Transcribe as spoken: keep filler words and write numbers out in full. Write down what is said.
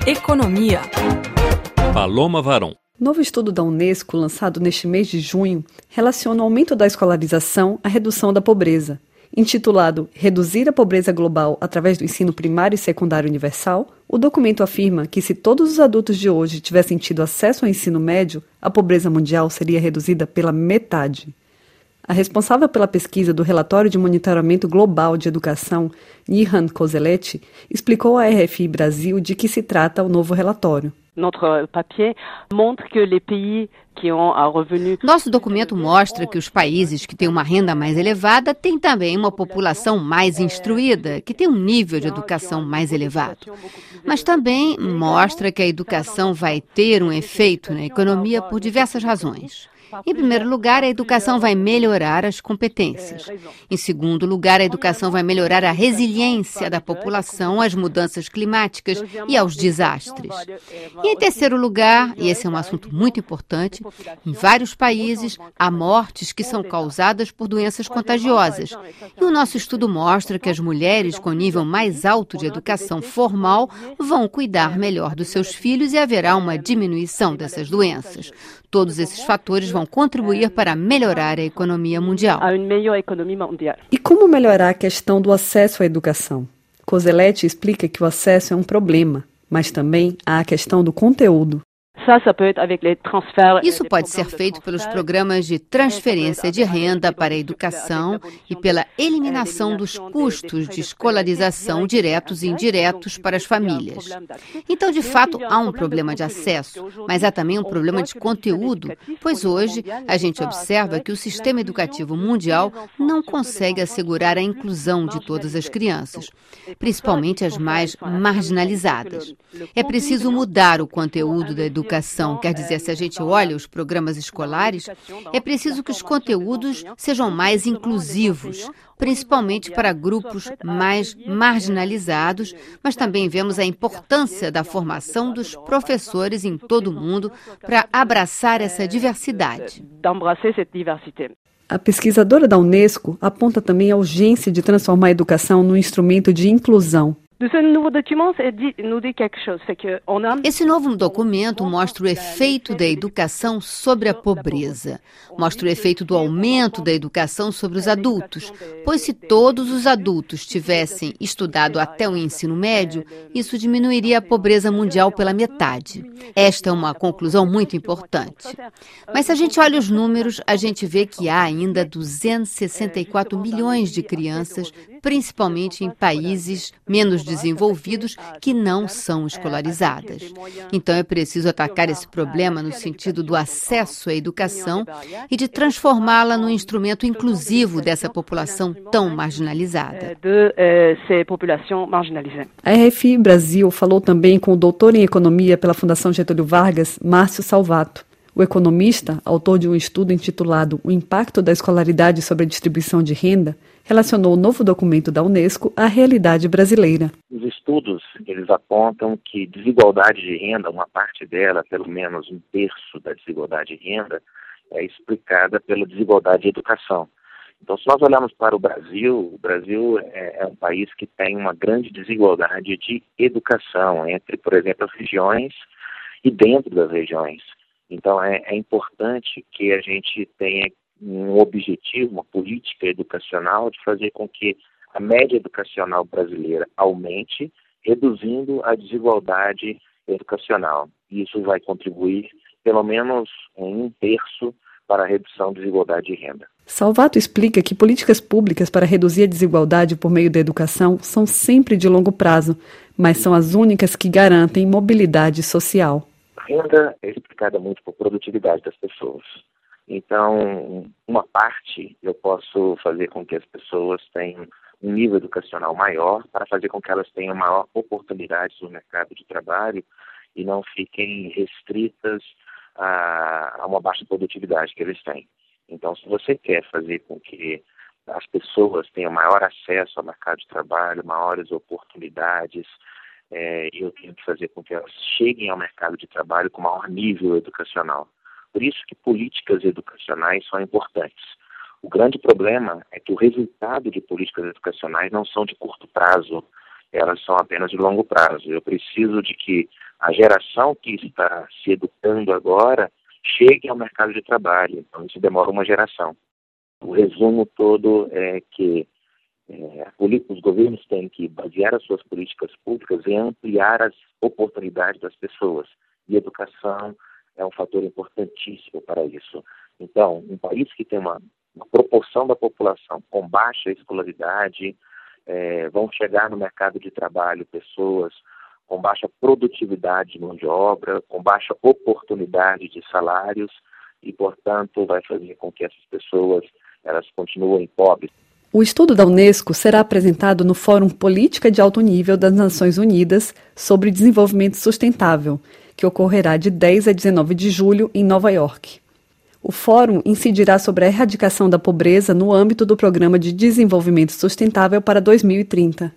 Economia. Paloma Varon. Novo estudo da Unesco, lançado neste mês de junho, relaciona o aumento da escolarização à redução da pobreza. Intitulado Reduzir a Pobreza Global através do Ensino Primário e Secundário Universal, o documento afirma que se todos os adultos de hoje tivessem tido acesso ao ensino médio, a pobreza mundial seria reduzida pela metade. A responsável pela pesquisa do Relatório de Monitoramento Global de Educação, Nihan Kozeletti, explicou à R F I Brasil de que se trata o novo relatório. Nosso documento mostra que os países que têm uma renda mais elevada têm também uma população mais instruída, que tem um nível de educação mais elevado. Mas também mostra que a educação vai ter um efeito na economia por diversas razões. Em primeiro lugar, a educação vai melhorar as competências. Em segundo lugar, a educação vai melhorar a resiliência da população às mudanças climáticas e aos desastres. E em terceiro lugar, e esse é um assunto muito importante, em vários países há mortes que são causadas por doenças contagiosas. E o nosso estudo mostra que as mulheres com nível mais alto de educação formal vão cuidar melhor dos seus filhos e haverá uma diminuição dessas doenças. Todos esses fatores vão contribuir para melhorar a economia mundial. E como melhorar a questão do acesso à educação? Kozeletti explica que o acesso é um problema, mas também há a questão do conteúdo. Isso pode ser feito pelos programas de transferência de renda para a educação e pela eliminação dos custos de escolarização diretos e indiretos para as famílias. Então, de fato, há um problema de acesso, mas há também um problema de conteúdo, pois hoje a gente observa que o sistema educativo mundial não consegue assegurar a inclusão de todas as crianças, principalmente as mais marginalizadas. É preciso mudar o conteúdo da educação. Quer dizer, se a gente olha os programas escolares, é preciso que os conteúdos sejam mais inclusivos, principalmente para grupos mais marginalizados, mas também vemos a importância da formação dos professores em todo o mundo para abraçar essa diversidade. A pesquisadora da Unesco aponta também a urgência de transformar a educação num instrumento de inclusão. Esse novo documento mostra o efeito da educação sobre a pobreza. Mostra o efeito do aumento da educação sobre os adultos, pois se todos os adultos tivessem estudado até o ensino médio, isso diminuiria a pobreza mundial pela metade. Esta é uma conclusão muito importante. Mas se a gente olha os números, a gente vê que há ainda duzentos e sessenta e quatro milhões de crianças, principalmente em países menos desenvolvidos, que não são escolarizadas. Então é preciso atacar esse problema no sentido do acesso à educação e de transformá-la num instrumento inclusivo dessa população tão marginalizada. A R F I Brasil falou também com o doutor em economia pela Fundação Getúlio Vargas, Márcio Salvato. O economista, autor de um estudo intitulado O Impacto da Escolaridade sobre a Distribuição de Renda, relacionou o novo documento da Unesco à realidade brasileira. Os estudos, eles apontam que desigualdade de renda, uma parte dela, pelo menos um terço da desigualdade de renda, é explicada pela desigualdade de educação. Então, se nós olharmos para o Brasil, o Brasil é, é um país que tem uma grande desigualdade de educação entre, por exemplo, as regiões e dentro das regiões. Então, é, é importante que a gente tenha um objetivo, uma política educacional de fazer com que a média educacional brasileira aumente, reduzindo a desigualdade educacional. Isso vai contribuir, pelo menos, em um terço para a redução da desigualdade de renda. Salvato explica que políticas públicas para reduzir a desigualdade por meio da educação são sempre de longo prazo, mas são as únicas que garantem mobilidade social. A renda é explicada muito por produtividade das pessoas. Então, uma parte eu posso fazer com que as pessoas tenham um nível educacional maior para fazer com que elas tenham maior oportunidades no mercado de trabalho e não fiquem restritas a, a uma baixa produtividade que eles têm. Então, se você quer fazer com que as pessoas tenham maior acesso ao mercado de trabalho, maiores oportunidades, é, eu tenho que fazer com que elas cheguem ao mercado de trabalho com maior nível educacional. Por isso que políticas educacionais são importantes. O grande problema é que o resultado de políticas educacionais não são de curto prazo, elas são apenas de longo prazo. Eu preciso de que a geração que está se educando agora chegue ao mercado de trabalho. Então, isso demora uma geração. O resumo todo é que é, os governos têm que basear as suas políticas públicas em ampliar as oportunidades das pessoas. E a educação é um fator importantíssimo para isso. Então, um país que tem uma, uma proporção da população com baixa escolaridade, é, vão chegar no mercado de trabalho pessoas com baixa produtividade de mão de obra, com baixa oportunidade de salários e, portanto, vai fazer com que essas pessoas elas continuem pobres. O estudo da Unesco será apresentado no Fórum Política de Alto Nível das Nações Unidas sobre Desenvolvimento Sustentável, que ocorrerá de dez a dezenove de julho em Nova York. O fórum incidirá sobre a erradicação da pobreza no âmbito do Programa de Desenvolvimento Sustentável para dois mil e trinta.